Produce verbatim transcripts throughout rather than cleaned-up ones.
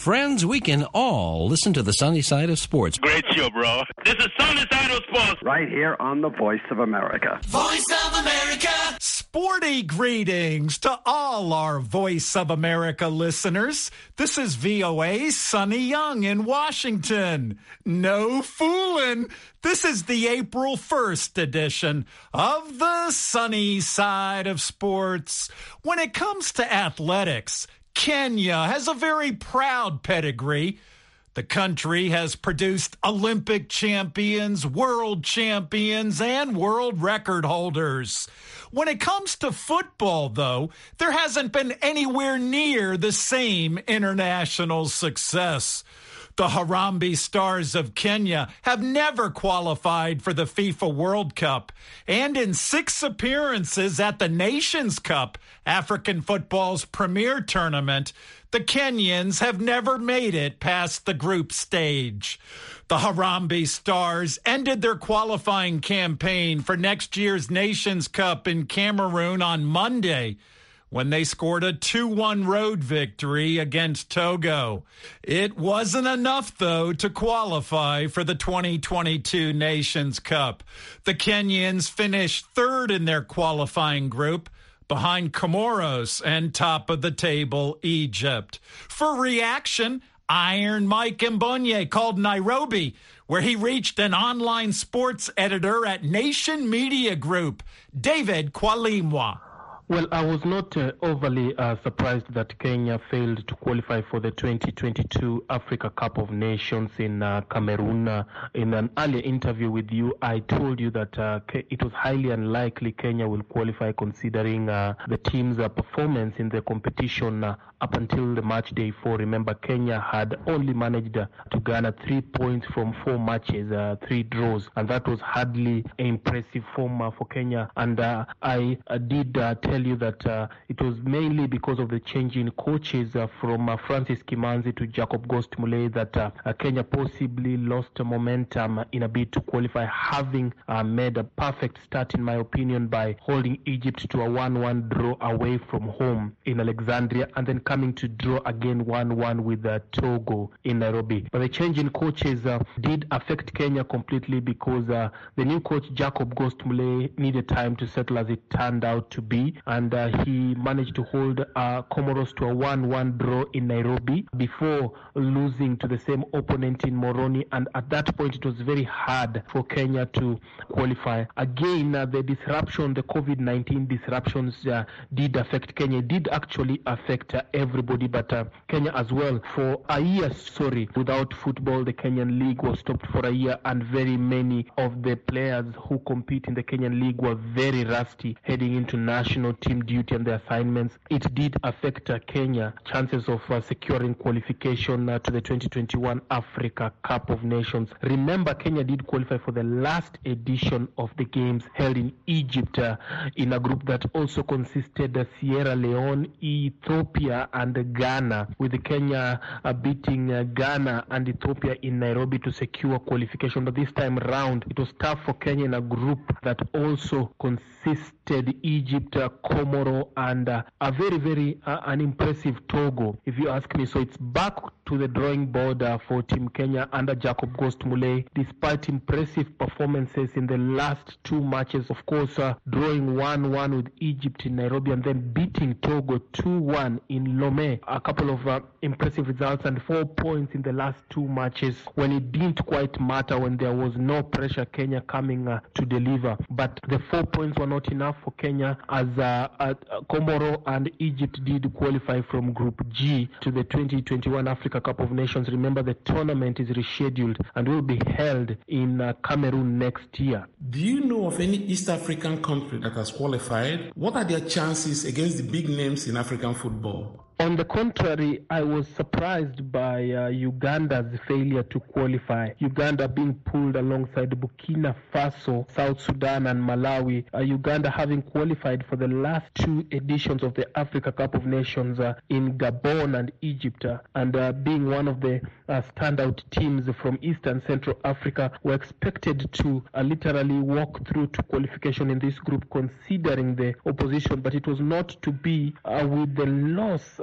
friends, we can all listen to the sunny side of sports. Great show, bro. This is Sunny Side of Sports. Right here on the Voice of America. Voice of America. Sporty greetings to all our Voice of America listeners. This is V O A's Sonny Young in Washington. No fooling. This is the April first edition of the Sunny Side of Sports. When it comes to athletics, Kenya has a very proud pedigree. The country has produced Olympic champions, world champions, and world record holders. When it comes to football, though, there hasn't been anywhere near the same international success. The Harambee Stars of Kenya have never qualified for the FIFA World Cup, and in six appearances at the Nations Cup, African football's premier tournament, the Kenyans have never made it past the group stage. The Harambee Stars ended their qualifying campaign for next year's Nations Cup in Cameroon on Monday, when they scored a two one road victory against Togo. It wasn't enough, though, to qualify for the twenty twenty-two Nations Cup. The Kenyans finished third in their qualifying group, behind Comoros and top of the table Egypt. For reaction, Iron Mike Mbonye called Nairobi, where he reached an online sports editor at Nation Media Group, David Kwalimwa. Well, I was not uh, overly uh, surprised that Kenya failed to qualify for the twenty twenty-two Africa Cup of Nations in uh, Cameroon. Uh, in an earlier interview with you, I told you that uh, it was highly unlikely Kenya will qualify considering uh, the team's uh, performance in the competition uh, up until the match day four. Remember, Kenya had only managed uh, to garner three points from four matches, uh, three draws, and that was hardly impressive form uh, for Kenya. And uh, I uh, did uh, tell you that uh, it was mainly because of the change in coaches uh, from uh, Francis Kimanzi to Jacob Ghost Mulee that uh, uh, Kenya possibly lost momentum in a bid to qualify, having uh, made a perfect start, in my opinion, by holding Egypt to a one one draw away from home in Alexandria, and then coming to draw again one one with uh, Togo in Nairobi. But the change in coaches uh, did affect Kenya completely because uh, the new coach, Jacob Ghost Mulee, needed time to settle, as it turned out to be. And uh, he managed to hold uh, Comoros to a one one draw in Nairobi before losing to the same opponent in Moroni. And at that point, it was very hard for Kenya to qualify. Again, uh, the disruption, the COVID nineteen disruptions uh, did affect Kenya. It did actually affect uh, everybody, but uh, Kenya as well. For a year, sorry, without football, the Kenyan League was stopped for a year, and very many of the players who compete in the Kenyan League were very rusty heading into national team duty and their assignments. It did affect uh, Kenya chances of uh, securing qualification uh, to the twenty twenty-one Africa Cup of Nations. Remember, Kenya did qualify for the last edition of the games held in Egypt uh, in a group that also consisted of Sierra Leone, Ethiopia, and Ghana, with Kenya uh, beating uh, Ghana and Ethiopia in Nairobi to secure qualification. But this time round, it was tough for Kenya in a group that also consisted Egypt, uh, Comoro, and uh, a very, very uh, an impressive Togo, if you ask me. So it's back to the drawing board uh, for Team Kenya under Jacob Ghost Mulee, despite impressive performances in the last two matches. Of course, uh, drawing one one with Egypt in Nairobi and then beating Togo two one in Lomé. A couple of uh, impressive results and four points in the last two matches when it didn't quite matter, when there was no pressure, Kenya coming uh, to deliver. But the four points were not enough for Kenya, as uh, uh, Comoro and Egypt did qualify from Group G to the twenty twenty-one Africa Cup of Nations. Remember, the tournament is rescheduled and will be held in uh, Cameroon next year. Do you know of any East African country that has qualified? What are their chances against the big names in African football? On the contrary, I was surprised by uh, Uganda's failure to qualify. Uganda being pulled alongside Burkina Faso, South Sudan, and Malawi. Uh, Uganda having qualified for the last two editions of the Africa Cup of Nations uh, in Gabon and Egypt, uh, and uh, being one of the uh, standout teams from East and Central Africa, were expected to uh, literally walk through to qualification in this group, considering the opposition. But it was not to be, uh, with the loss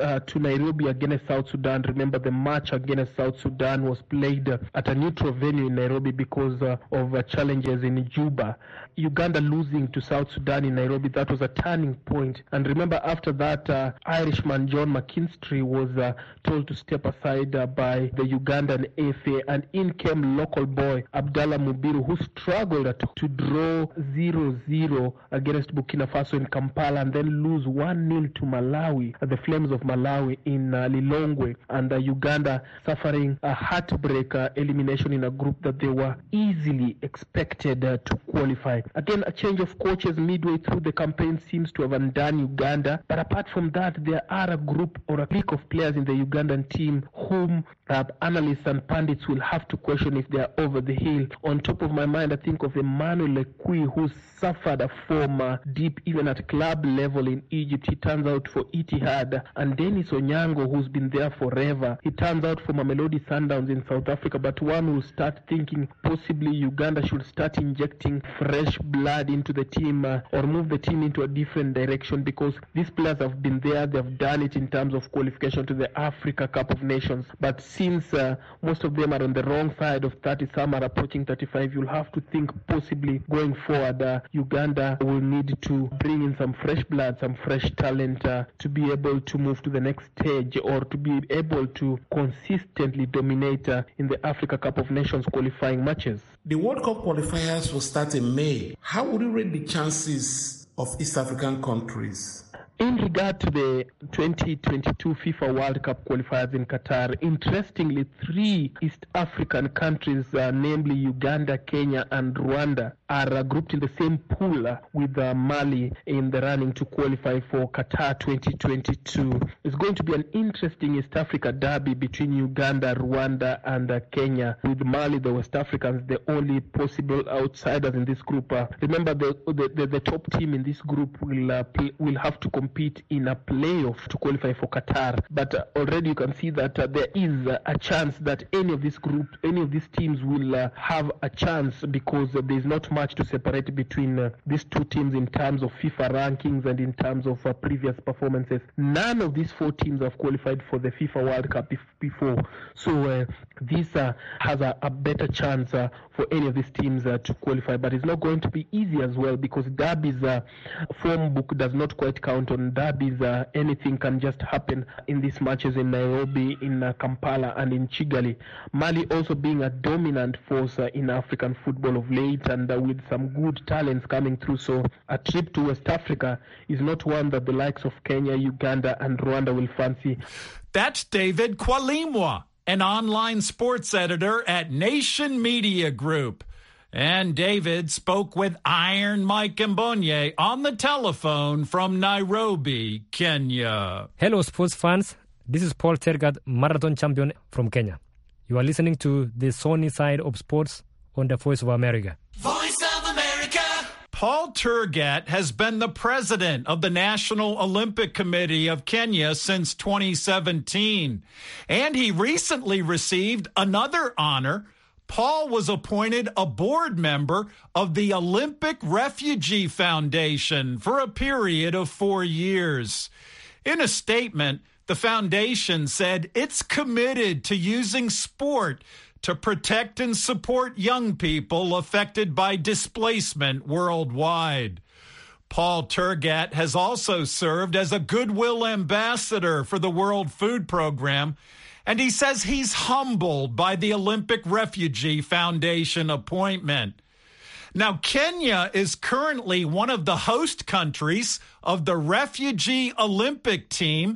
uh, to Nairobi against South Sudan. Remember, the match against South Sudan was played uh, at a neutral venue in Nairobi because uh, of uh, challenges in Juba. Uganda losing to South Sudan in Nairobi, that was a turning point. And remember, after that, uh, Irishman John McKinstry was uh, told to step aside uh, by the Ugandan A F A, and in came local boy Abdallah Mubiru, who struggled uh, to, to draw zero zero against Burkina Faso in Kampala and then lose one nil to Malawi, uh, the Flames of Malawi in uh, Lilongwe, and uh, Uganda suffering a heartbreak uh, elimination in a group that they were easily expected uh, to qualify. Again, a change of coaches midway through the campaign seems to have undone Uganda. But apart from that, there are a group or a clique of players in the Ugandan team whom uh, analysts and pundits will have to question if they are over the hill. On top of my mind, I think of Emmanuel Lekui, who suffered a form uh, deep even at club level in Egypt. He turns out for Etihad. And Dennis Onyango, who's been there forever. He turns out for Mamelodi Sundowns in South Africa. But one will start thinking possibly Uganda should start injecting fresh blood into the team uh, or move the team into a different direction, because these players have been there, they've done it in terms of qualification to the Africa Cup of Nations. But since uh, most of them are on the wrong side of thirty, some are approaching thirty-five, you'll have to think possibly going forward uh, Uganda will need to bring in some fresh blood, some fresh talent uh, to be able to move to the next stage or to be able to consistently dominate uh, in the Africa Cup of Nations qualifying matches. The World Cup qualifiers will start in May. How would you rate the chances of East African countries? In regard to the twenty twenty-two FIFA World Cup qualifiers in Qatar, interestingly, three East African countries, uh, namely Uganda, Kenya, and Rwanda, are uh, grouped in the same pool uh, with uh, Mali in the running to qualify for Qatar twenty twenty-two. It's going to be an interesting East Africa derby between Uganda, Rwanda, and uh, Kenya, with Mali, the West Africans, the only possible outsiders in this group. Uh, remember, the, the, the, the top team in this group will, uh, play, will have to compete in a playoff to qualify for Qatar. But uh, already you can see that uh, there is uh, a chance that any of these groups, any of these teams will uh, have a chance, because uh, there is not much to separate between uh, these two teams in terms of FIFA rankings and in terms of uh, previous performances. None of these four teams have qualified for the FIFA World Cup bef- before. So uh, this uh, has a, a better chance uh, for any of these teams uh, to qualify. But it's not going to be easy as well, because Derby's uh, form book does not quite count on derbies. Uh, anything can just happen in these matches in Nairobi, in uh, Kampala, and in Kigali. Mali also being a dominant force uh, in African football of late, and uh, with some good talents coming through. So a trip to West Africa is not one that the likes of Kenya, Uganda, and Rwanda will fancy. That's David Kwalimwa, an online sports editor at Nation Media Group. And David spoke with Iron Mike Mbonye on the telephone from Nairobi, Kenya. Hello, sports fans. This is Paul Tergat, marathon champion from Kenya. You are listening to the Sunny Side of Sports on the Voice of America. Voice of America. Paul Tergat has been the president of the National Olympic Committee of Kenya since twenty seventeen. And he recently received another honor. Paul was appointed a board member of the Olympic Refugee Foundation for a period of four years. In a statement, the foundation said it's committed to using sport to protect and support young people affected by displacement worldwide. Paul Tergat has also served as a goodwill ambassador for the World Food Program, and he says he's humbled by the Olympic Refugee Foundation appointment. Now, Kenya is currently one of the host countries of the Refugee Olympic Team.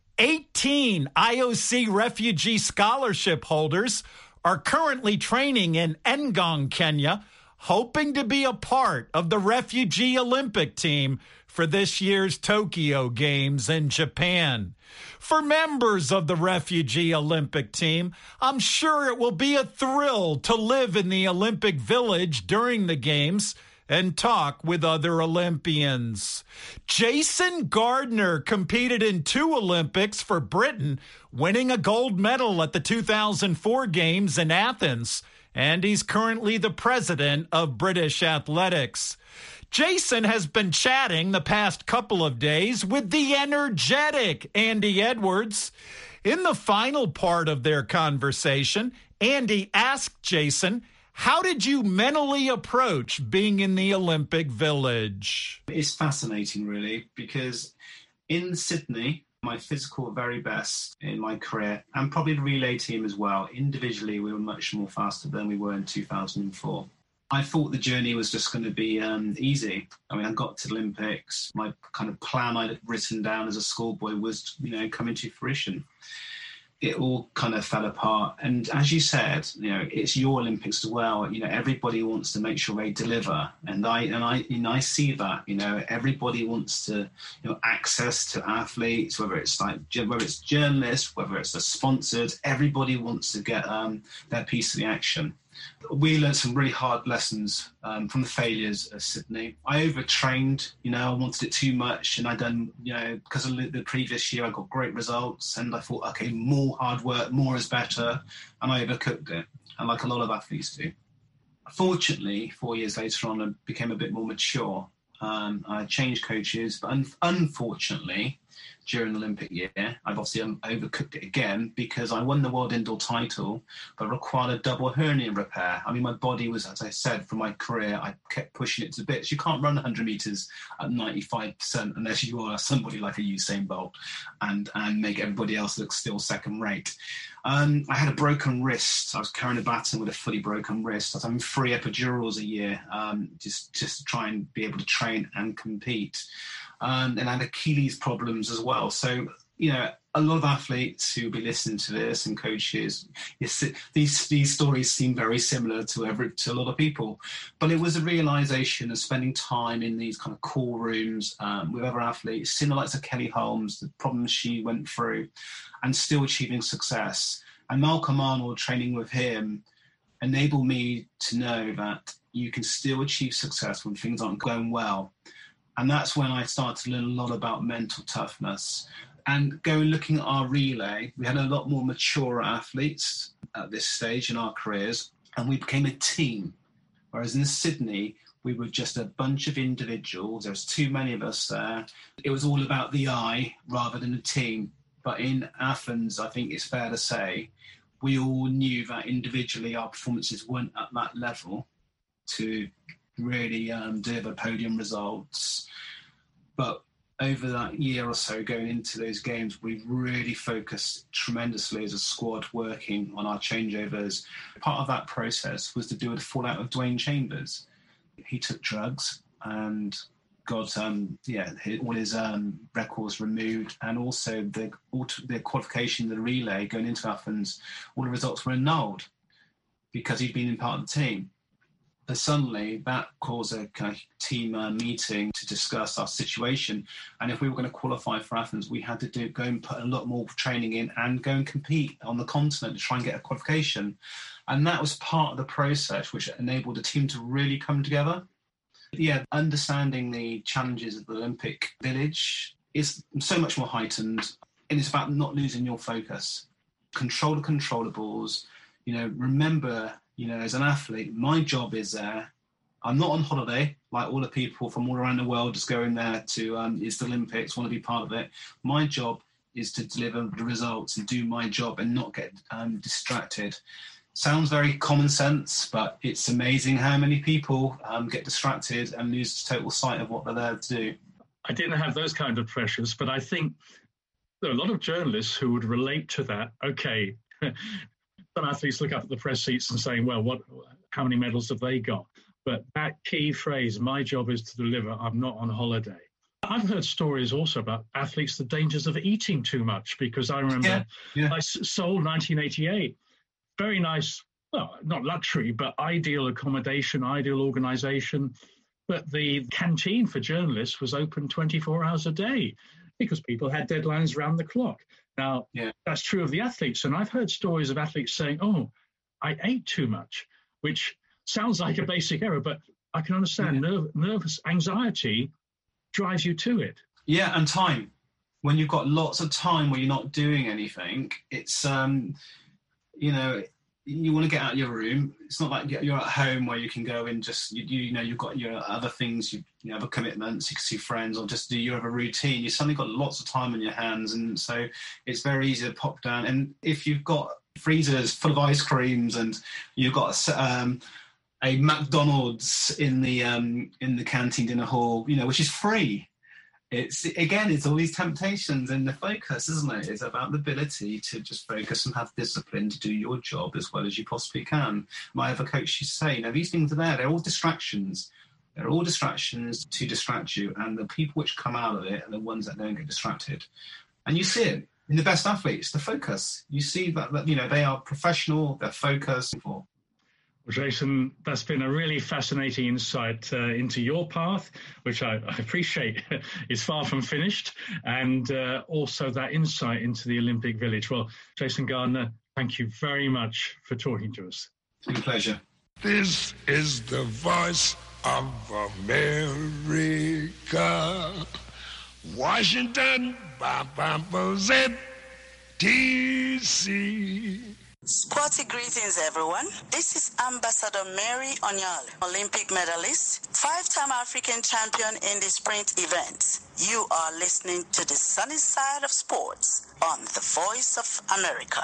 eighteen I O C refugee scholarship holders are currently training in Ngong, Kenya, hoping to be a part of the Refugee Olympic Team for this year's Tokyo Games in Japan. For members of the Refugee Olympic Team, I'm sure it will be a thrill to live in the Olympic Village during the Games and talk with other Olympians. Jason Gardner competed in two Olympics for Britain, winning a gold medal at the two thousand four Games in Athens. and he's currently the president of British Athletics. Jason has been chatting the past couple of days with the energetic Andy Edwards. In the final part of their conversation, Andy asked Jason, how did you mentally approach being in the Olympic Village? It's fascinating, really, because in Sydney, my physical very best in my career, and probably the relay team as well, individually, we were much more faster than we were in two thousand four. I thought the journey was just going to be um, easy. I mean, I got to the Olympics. My kind of plan I'd written down as a schoolboy was, you know, coming to fruition. It all kind of fell apart. And as you said, you know, it's your Olympics as well. You know, everybody wants to make sure they deliver. And I and I and I see that, you know, everybody wants to, you know, access to athletes, whether it's like whether it's journalists, whether it's the sponsors, everybody wants to get um, their piece of the action. We learned some really hard lessons um, from the failures of Sydney. I overtrained, you know, I wanted it too much, and I done, you know, because of the previous year I got great results, and I thought, okay, more hard work, more is better, and I overcooked it, and like a lot of athletes do. Fortunately, four years later on, I became a bit more mature. Um, I changed coaches, but un- unfortunately, during the Olympic year, I've obviously um, overcooked it again because I won the world indoor title, but required a double hernia repair. I mean, my body was, as I said, from my career, I kept pushing it to bits. You can't run one hundred meters at ninety-five percent unless you are somebody like a Usain Bolt and, and make everybody else look still second rate. Um, I had a broken wrist. I was carrying a baton with a fully broken wrist. I was having three epidurals a year um, just, just to try and be able to train and compete. Um, and I had Achilles problems as well. So, you know, a lot of athletes who will be listening to this and coaches, yes, these these stories seem very similar to every to a lot of people. But it was a realization of spending time in these kind of call rooms um, with other athletes, seeing the likes of Kelly Holmes, the problems she went through, and still achieving success. And Malcolm Arnold, training with him, enabled me to know that you can still achieve success when things aren't going well. And that's when I started to learn a lot about mental toughness. And going looking at our relay, we had a lot more mature athletes at this stage in our careers, and we became a team. Whereas in Sydney, we were just a bunch of individuals. There was too many of us there. It was all about the I rather than a team. But in Athens, I think it's fair to say, we all knew that individually our performances weren't at that level to really um, deliver podium results. But over that year or so going into those games, we really focused tremendously as a squad working on our changeovers. Part of that process was to do with the fallout of Dwayne Chambers. He took drugs and got um, yeah, all his um, records removed, and also the, the qualification of the relay going into Athens, all the results were annulled because he'd been in part of the team. But suddenly that caused a kind of team uh, meeting to discuss our situation. And if we were going to qualify for Athens, we had to do go and put a lot more training in and go and compete on the continent to try and get a qualification. And that was part of the process which enabled the team to really come together. Yeah, understanding the challenges of the Olympic Village is so much more heightened. And it's about not losing your focus. Control the controllables. You know, remember, you know, as an athlete, my job is there. I'm not on holiday like all the people from all around the world just going there to um, it's the Olympics, want to be part of it. My job is to deliver the results and do my job and not get um, distracted. Sounds very common sense, but it's amazing how many people um, get distracted and lose total sight of what they're there to do. I didn't have those kind of pressures, but I think there are a lot of journalists who would relate to that. Okay, some athletes look up at the press seats and saying, well, what? How many medals have they got? But that key phrase, my job is to deliver, I'm not on holiday. I've heard stories also about athletes, the dangers of eating too much, because I remember yeah, yeah. I Seoul nineteen eighty-eight, very nice, well, not luxury, but ideal accommodation, ideal organization. But the canteen for journalists was open twenty-four hours a day because people had deadlines around the clock. Now, yeah. that's true of the athletes. And I've heard stories of athletes saying, oh, I ate too much, which sounds like a basic error, but I can understand yeah. nerv- nervous anxiety drives you to it. Yeah, and time. When you've got lots of time where you're not doing anything, it's, um, you know, you want to get out of your room. It's not like you're at home where you can go and just, you, you know, you've got your other things, you, you have a commitments, you can see friends or just do your other routine. You suddenly got lots of time on your hands. And so it's very easy to pop down. And if you've got freezers full of ice creams and you've got um, a McDonald's in the um, in the canteen dinner hall, you know, which is free. It's, again, it's all these temptations and the focus, isn't it? It's about the ability to just focus and have discipline to do your job as well as you possibly can. My other coach used to say, you know, these things are there. They're all distractions. They're all distractions to distract you. And the people which come out of it are the ones that don't get distracted. And you see it in the best athletes, the focus. You see that, that you know, they are professional, they're focused. Well, Jason, that's been a really fascinating insight uh, into your path, which I, I appreciate is far from finished, and uh, also that insight into the Olympic Village. Well, Jason Gardner, thank you very much for talking to us. It's been a pleasure. This is the voice of America. Washington, Z D C. Sporty greetings, everyone. This is Ambassador Mary Onyale, Olympic medalist, five-time African champion in the sprint events. You are listening to the sunny side of sports on the Voice of America.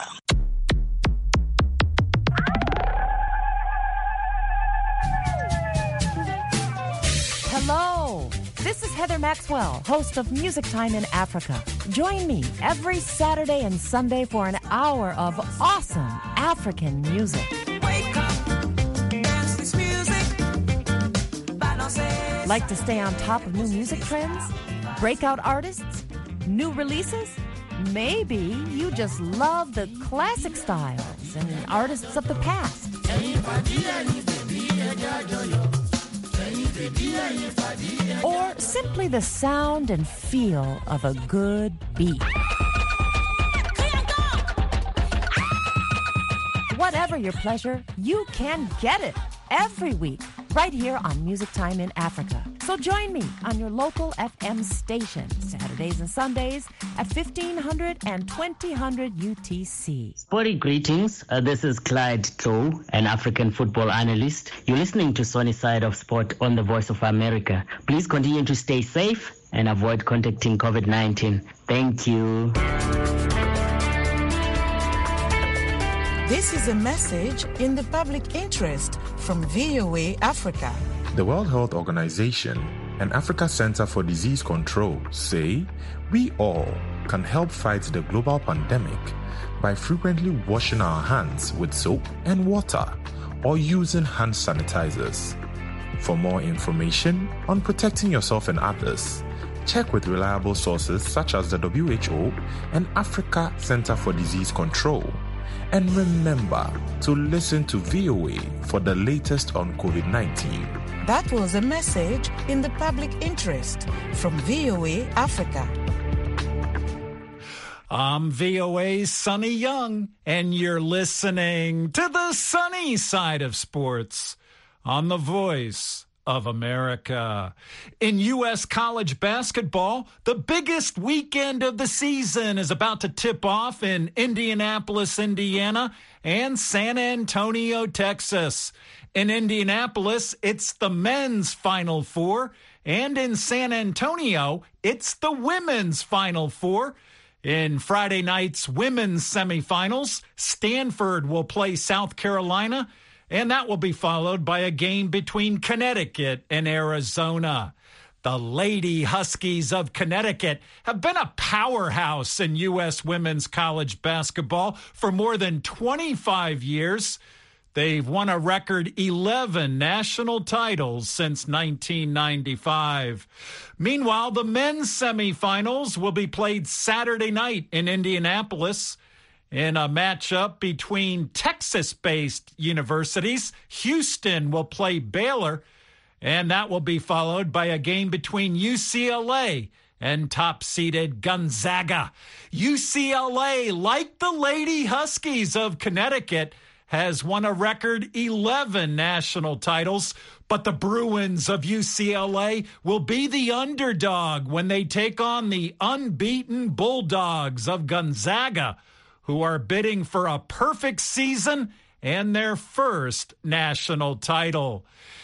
Hello. This is Heather Maxwell, host of Music Time in Africa. Join me every Saturday and Sunday for an hour of awesome African music. Wake up, dance this music. Like to stay on top of new music trends? Breakout artists? New releases? Maybe you just love the classic styles and artists of the past. Or simply the sound and feel of a good beat. Whatever your pleasure, you can get it every week right here on Music Time in Africa. So join me on your local F M station, Saturdays and Sundays at fifteen hundred and twenty hundred U T C. Sporty greetings. Uh, this is Clyde Tow, an African football analyst. You're listening to Sunny Side of Sport on the Voice of America. Please continue to stay safe and avoid contacting covid nineteen. Thank you. This is a message in the public interest from V O A Africa. The World Health Organization and Africa Center for Disease Control say we all can help fight the global pandemic by frequently washing our hands with soap and water or using hand sanitizers. For more information on protecting yourself and others, check with reliable sources such as the W H O and Africa Center for Disease Control. And remember to listen to V O A for the latest on covid nineteen. That was a message in the public interest from V O A Africa. I'm V O A's Sonny Young, and you're listening to the sunny side of sports on the Voice of America. In U S college basketball, the biggest weekend of the season is about to tip off in Indianapolis, Indiana, and San Antonio, Texas. In Indianapolis, it's the men's Final Four, and in San Antonio, it's the women's Final Four. In Friday night's women's semifinals, Stanford will play South Carolina, and that will be followed by a game between Connecticut and Arizona. The Lady Huskies of Connecticut have been a powerhouse in U S women's college basketball for more than twenty-five years. They've won a record eleven national titles since nineteen ninety-five. Meanwhile, the men's semifinals will be played Saturday night in Indianapolis in a matchup between Texas-based universities. Houston will play Baylor, and that will be followed by a game between U C L A and top-seeded Gonzaga. U C L A, like the Lady Huskies of Connecticut, has won a record eleven national titles, but the Bruins of U C L A will be the underdog when they take on the unbeaten Bulldogs of Gonzaga, who are bidding for a perfect season and their first national title.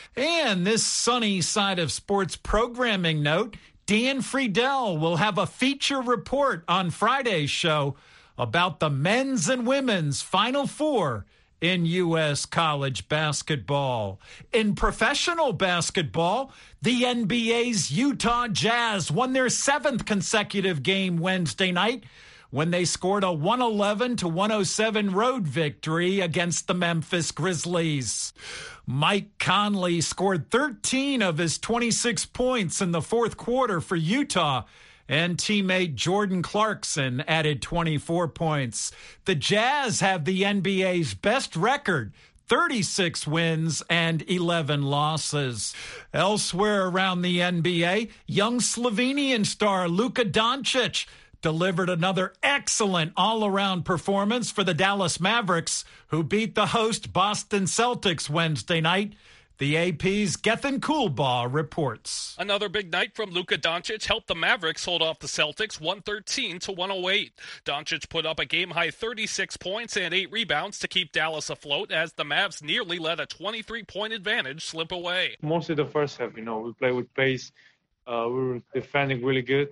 And this sunny side of sports programming note, Dan Friedel will have a feature report on Friday's show about the men's and women's Final Four in U S college basketball. In professional basketball, the N B A's Utah Jazz won their seventh consecutive game Wednesday night when they scored a one eleven to one oh seven road victory against the Memphis Grizzlies. Mike Conley scored thirteen of his twenty-six points in the fourth quarter for Utah, and teammate Jordan Clarkson added twenty-four points. The Jazz have the N B A's best record, thirty-six wins and eleven losses. Elsewhere around the N B A, young Slovenian star Luka Doncic delivered another excellent all-around performance for the Dallas Mavericks, who beat the host Boston Celtics Wednesday night. The A P's Gethin Coolbaugh reports. Another big night from Luka Doncic helped the Mavericks hold off the Celtics one thirteen to one oh eight. Doncic put up a game-high thirty-six points and eight rebounds to keep Dallas afloat as the Mavs nearly let a twenty-three point advantage slip away. Mostly the first half, you know, we played with pace. Uh, we were defending really good,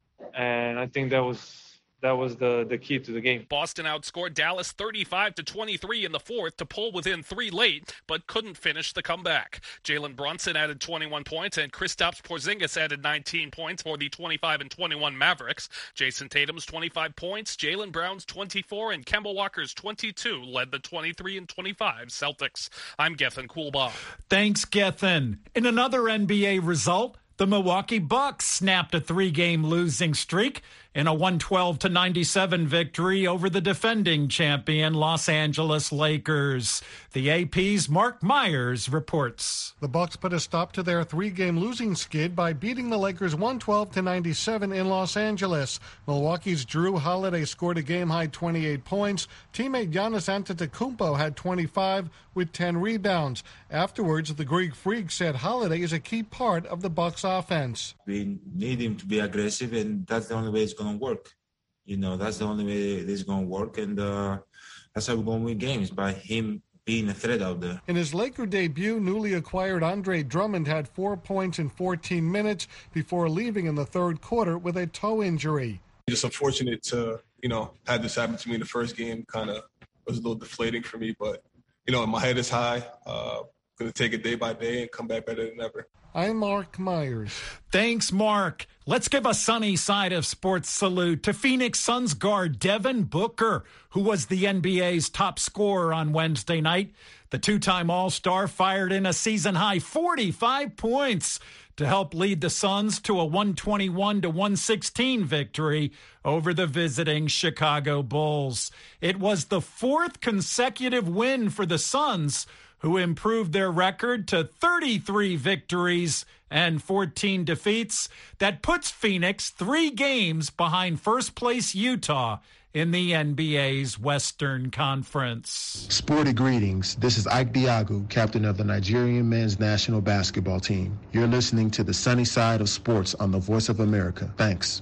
and I think that was That was the, the key to the game. Boston outscored Dallas thirty-five to twenty-three in the fourth to pull within three late, but couldn't finish the comeback. Jalen Brunson added twenty-one points, and Kristaps Porzingis added nineteen points for the twenty-five and twenty-one Mavericks. Jason Tatum's twenty-five points, Jaylen Brown's twenty-four, and Kemba Walker's twenty-two led the twenty-three and twenty-five Celtics. I'm Gethin Coolbaugh. Thanks, Gethin. In another N B A result, the Milwaukee Bucks snapped a three-game losing streak in a one twelve to ninety-seven victory over the defending champion Los Angeles Lakers. The A P's Mark Myers reports. The Bucks put a stop to their three-game losing skid by beating the Lakers one twelve to ninety-seven in Los Angeles. Milwaukee's Jrue Holiday scored a game-high twenty-eight points. Teammate Giannis Antetokounmpo had twenty-five with ten rebounds. Afterwards, the Greek Freak said Holiday is a key part of the Bucks offense. We need him to be aggressive, and that's the only way it's going to work. You know, that's the only way it's going to work, and uh, that's how we're going to win games, by him being a threat out there. In his Laker debut, newly acquired Andre Drummond had four points in fourteen minutes before leaving in the third quarter with a toe injury. Just unfortunate to, you know, have this happen to me in the first game. Kind of was a little deflating for me, but, you know, my head is high. Uh, going to take it day by day and come back better than ever. I'm Mark Myers. Thanks, Mark. Let's give a sunny side of sports salute to Phoenix Suns guard Devin Booker, who was the N B A's top scorer on Wednesday night. The two-time All-Star fired in a season-high forty-five points to help lead the Suns to a one twenty-one to one sixteen victory over the visiting Chicago Bulls. It was the fourth consecutive win for the Suns, who improved their record to thirty-three victories and fourteen defeats. That puts Phoenix three games behind first-place Utah in the N B A's Western Conference. Sporty greetings. This is Ike Diagu, captain of the Nigerian men's national basketball team. You're listening to the sunny side of sports on the Voice of America. Thanks.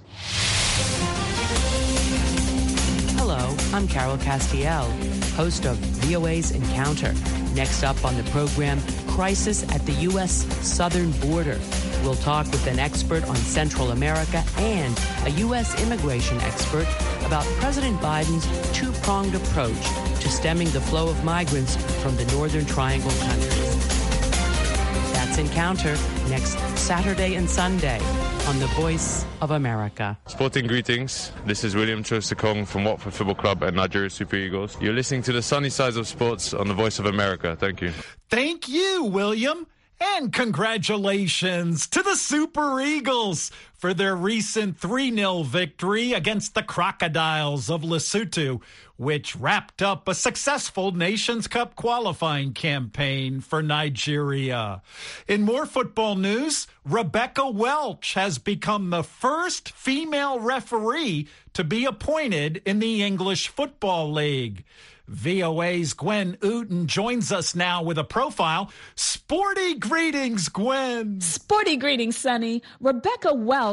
Hello, I'm Carol Castiel, host of V O A's Encounter. Next up on the program, crisis at the U S southern border. We'll talk with an expert on Central America and a U S immigration expert about President Biden's two-pronged approach to stemming the flow of migrants from the Northern Triangle countries. That's Encounter next Saturday and Sunday on the Voice of America. Sporting greetings. This is William Troost-Ekong from Watford Football Club and Nigeria Super Eagles. You're listening to the sunny sides of sports on the Voice of America. Thank you. Thank you, William. And congratulations to the Super Eagles for their recent three nil victory against the Crocodiles of Lesotho, which wrapped up a successful Nations Cup qualifying campaign for Nigeria. In more football news, Rebecca Welch has become the first female referee to be appointed in the English Football League. V O A's Gwen Ooten joins us now with a profile. Sporty greetings, Gwen. Sporty greetings, Sonny. Rebecca Welch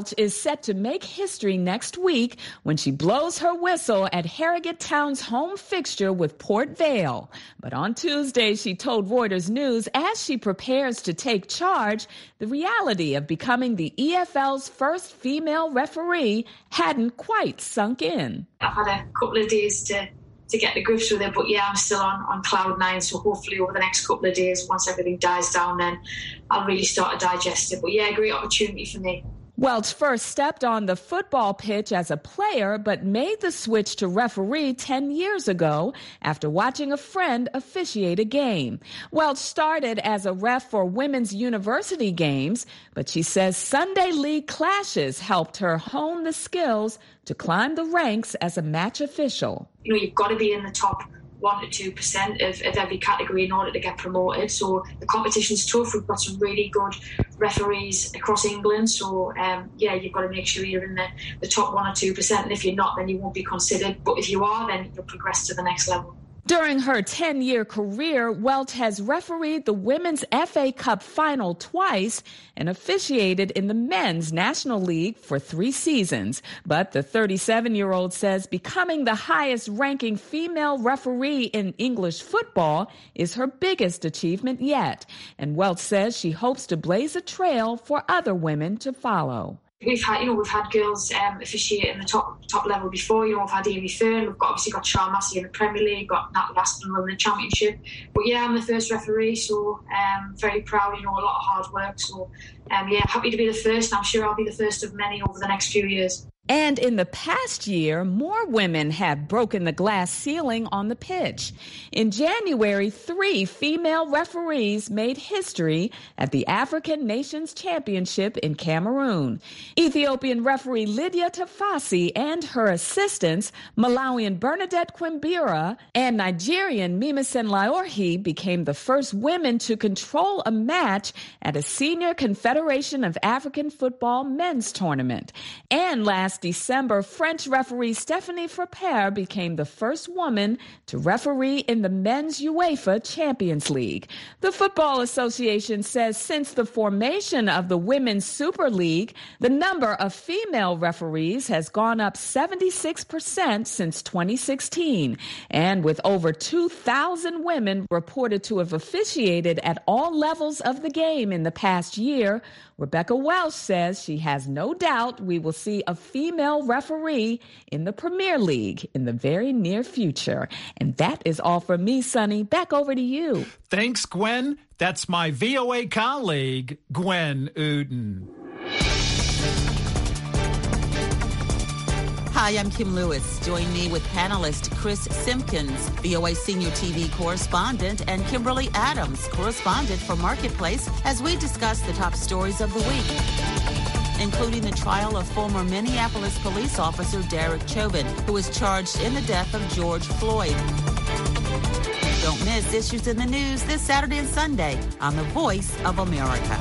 Welch is set to make history next week when she blows her whistle at Harrogate Town's home fixture with Port Vale. But on Tuesday, she told Reuters News as she prepares to take charge, the reality of becoming the E F L's first female referee hadn't quite sunk in. I've had a couple of days to to get the grips with it, but yeah, I'm still on, on cloud nine, so hopefully over the next couple of days, once everything dies down, then I'll really start to digest it. But yeah, great opportunity for me. Welch first stepped on the football pitch as a player, but made the switch to referee ten years ago after watching a friend officiate a game. Welch started as a ref for women's university games, but she says Sunday league clashes helped her hone the skills to climb the ranks as a match official. You know, you've got to be in the top one to two percent of, of every category in order to get promoted. So the competition's tough. We've got some really good referees across England. So, um, yeah, you've got to make sure you're in the, the top one or two percent. And if you're not, then you won't be considered. But if you are, then you'll progress to the next level. During her ten-year career, Welch has refereed the Women's F A Cup final twice and officiated in the Men's National League for three seasons. But the thirty-seven-year-old says becoming the highest-ranking female referee in English football is her biggest achievement yet. And Welch says she hopes to blaze a trail for other women to follow. We've had, you know, we've had girls um, officiate in the top top level before. You know, we've had Amy Fern. We've got, obviously got Charles Massey in the Premier League. Got Natalie Aston in the Championship. But yeah, I'm the first referee, so um, very proud. You know, a lot of hard work. So um, yeah, happy to be the first. I'm sure I'll be the first of many over the next few years. And in the past year, more women have broken the glass ceiling on the pitch. In January, three female referees made history at the African Nations Championship in Cameroon. Ethiopian referee Lydia Tafasi and her assistants, Malawian Bernadette Quimbira and Nigerian Mimisen Laorhi, became the first women to control a match at a Senior Confederation of African Football men's tournament. And last December, French referee Stephanie Frappert became the first woman to referee in the men's UEFA Champions League. The Football Association says since the formation of the Women's Super League, the number of female referees has gone up seventy-six percent since twenty sixteen. And with over two thousand women reported to have officiated at all levels of the game in the past year, Rebecca Welch says she has no doubt we will see a female referee in the Premier League in the very near future. And that is all for me, Sonny. Back over to you. Thanks, Gwen. That's my V O A colleague, Gwen Uden. Hi, I'm Kim Lewis. Join me with panelist Chris Simpkins, V O A senior T V correspondent, and Kimberly Adams, correspondent for Marketplace, as we discuss the top stories of the week, including the trial of former Minneapolis police officer Derek Chauvin, who was charged in the death of George Floyd. Don't miss Issues in the News this Saturday and Sunday on The Voice of America.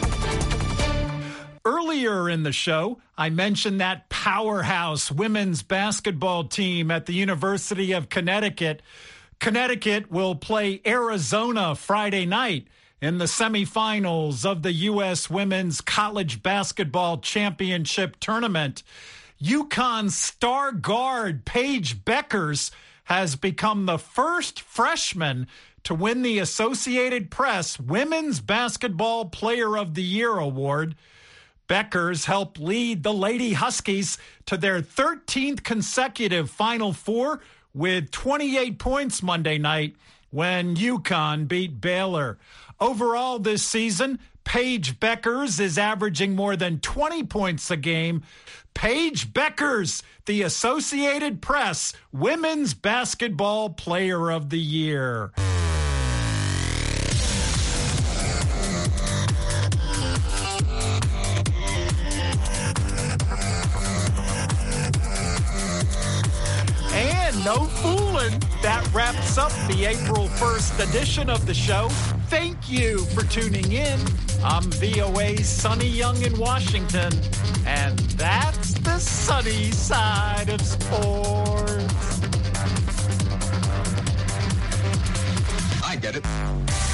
Earlier in the show, I mentioned that powerhouse women's basketball team at the University of Connecticut. Connecticut will play Arizona Friday night in the semifinals of the U S Women's College Basketball Championship Tournament. UConn's star guard Paige Bueckers has become the first freshman to win the Associated Press Women's Basketball Player of the Year award. Bueckers helped lead the Lady Huskies to their thirteenth consecutive Final Four with twenty-eight points Monday night when UConn beat Baylor. Overall this season, Paige Bueckers is averaging more than twenty points a game. Paige Bueckers, the Associated Press Women's Basketball Player of the Year. No fooling. That wraps up the April first edition of the show. Thank you for tuning in. I'm V O A's Sonny Young in Washington, and that's the sunny side of sports. I get it.